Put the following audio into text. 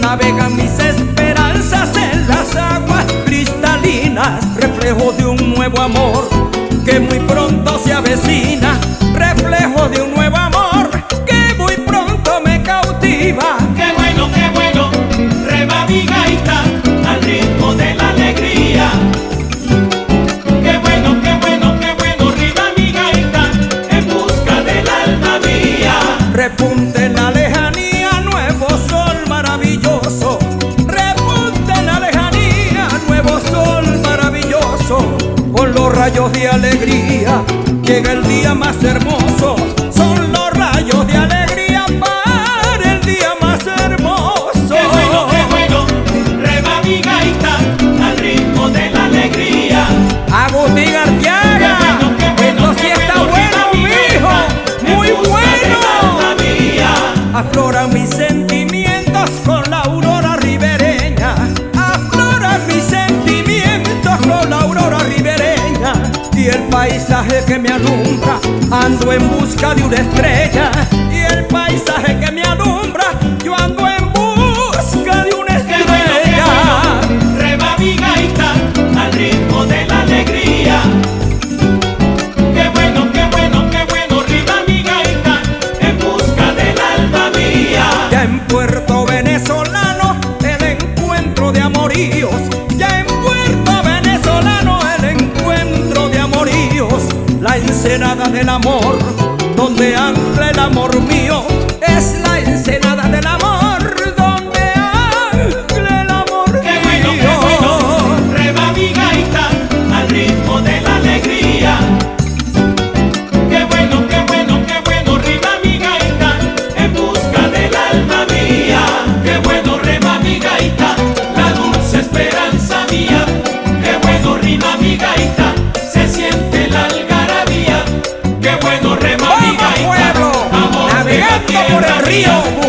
navegan mis esperanzas en las aguas cristalinas, reflejo de un nuevo amor que muy pronto se avecina, reflejo de un nuevo amor que muy pronto me cautiva. Qué bueno, rema mi gaita al ritmo de la alegría. Qué bueno, rima mi gaita en busca del alma mía. Repunte en la lejanía, nuevo sol maravilloso. Repunte en la lejanía, nuevo sol maravilloso. Con los rayos de alegría llega el día más hermoso. Son los rayos de alegría para el día más hermoso. Qué bueno, rema mi gaita al ritmo de la alegría. Agustín Arteaga, esto sí está bueno, mijo, muy bueno. Afloran mis sentimientos con la aurora ribereña. Afloran mis sentimientos con la aurora ribereña. Y el paisaje que me alumbra, ando en busca de una estrella. Y el paisaje que me alumbra, yo ando en busca de una estrella. Rema mi gaita al ritmo de la alegría. Qué bueno, rima mi gaita en busca del alma mía. Ya en Puerto Venezolano el encuentro de amoríos. Ya en Puerto Venezolano el encuentro de amoríos. La ensenada del amor, donde ancla el amor mío. Es la ensenada del amor, donde ancla el amor mío. Qué bueno, rema mi gaita al ritmo de la alegría. Qué bueno, rima mi gaita en busca del alma mía. Qué bueno, rema mi gaita, la dulce esperanza mía. Qué bueno, rima mi gaita, se siente la algarabía. Qué bueno, rema mi gaita, pueblo, amor de la navegando por el tierra río. mía.